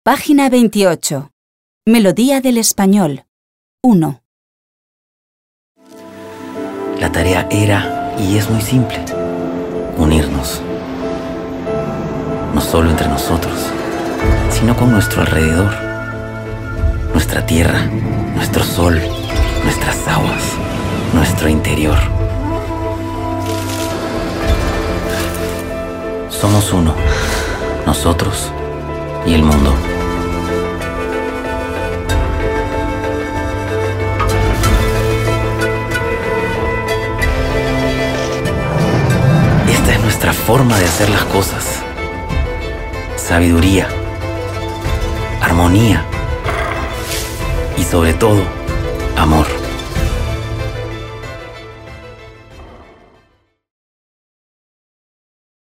Página 28. Melodía del español. 1. La tarea era y es muy simple: unirnos. No solo entre nosotros, sino con nuestro alrededor. Nuestra tierra, nuestro sol, nuestras aguas, nuestro interior. Somos uno, nosotros y el mundo. Esta es nuestra forma de hacer las cosas. Sabiduría, armonía y sobre todo, amor.